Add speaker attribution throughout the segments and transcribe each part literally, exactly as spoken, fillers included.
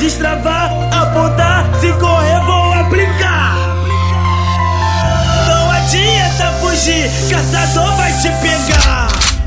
Speaker 1: destravar, apontar, se correr vou aplicar. Não adianta fugir, caçador vai te pegar.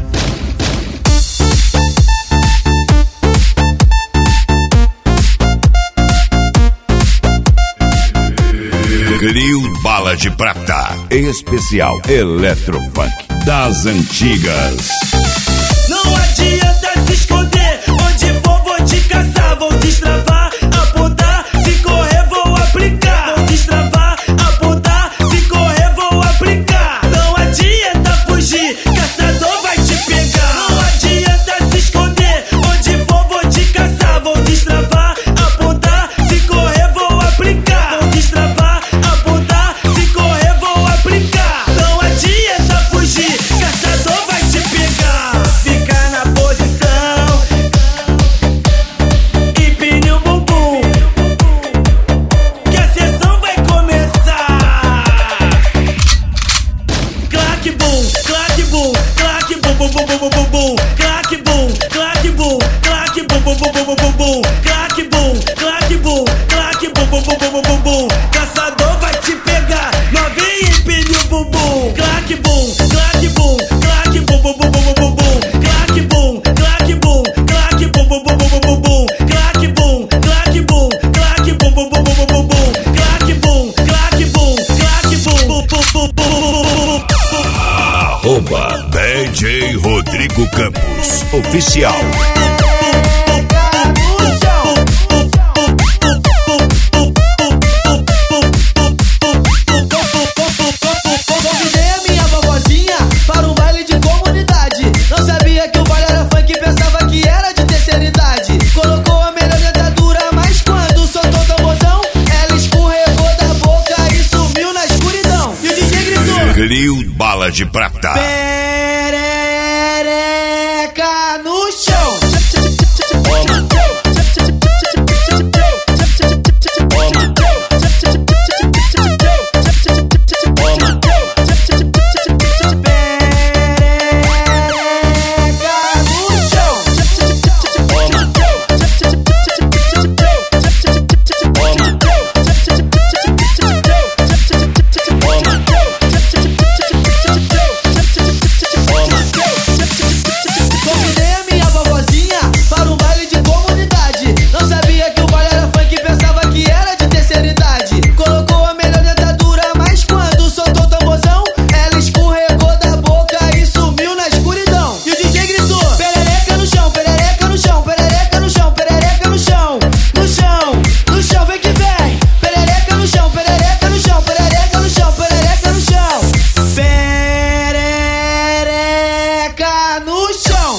Speaker 2: Grill Bala de Prata, especial Eletrofunk das antigas.
Speaker 1: Não adianta se esconder, onde for vou te caçar. Vou destravar, apontar, se correr vou aplicar. Vou destravar, apontar, se correr vou aplicar. Não adianta fugir, caçador vai te pegar. Não adianta se esconder, onde for vou te caçar. Vou destravar, apontar, se correr vou aplicar. Vou destravar, apontar, se correr vou aplicar. Não adianta fugir, caçador vai te pegar. Fica na posição, empine o bumbum, que a sessão vai começar. Claque bum, claque bum, claque bum bum bum bum bum bum, claque bum, claque bum, claque bum bum bum bum bum bum, claque bum, claque bum, claque bum bum bum bum bum bum. Caçador vai te pegar, novinha empine o bumbum. Claque bum, claque bum, claque bum bum bum bum bum bum, claque bum, claque bum, claque bum bum bum bum bum bum, claque bum, claque bum, claque bum bum bum bum bum bum, claque bum, claque bum, claque bum bum bum bum bum.
Speaker 2: Arroba D J Rodrigo Campos Oficial.
Speaker 3: Convidei a minha vovozinha para um baile de comunidade. Não sabia que o baile era funk, pensava que era de terceira idade. Colocou a melhor dentadura, mas quando soltou o tamborzão, ela escorregou da boca e sumiu na escuridão. E o D J gritou:
Speaker 2: Grill Bala de Prata.
Speaker 3: Perereca no chão. Convidei a minha vovozinha para um baile de comunidade. Não sabia que o baile era funk, pensava que era de terceira idade. Colocou a melhor dentadura, mas quando soltou o tamborzão, ela escorregou da boca e sumiu na escuridão. E o D J gritou: perereca no chão, perereca no chão, perereca no chão, perereca no chão, no chão, no chão, vem que vem. Perereca no chão, perereca no chão, perereca no chão, perereca no chão, perereca no chão.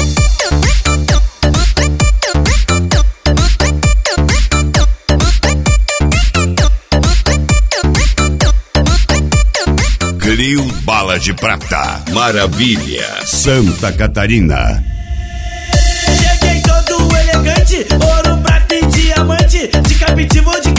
Speaker 2: Grill Bala de Prata, Maravilha, Santa Catarina.
Speaker 1: Cheguei todo elegante, ouro, prata e diamante, de capitivo ou de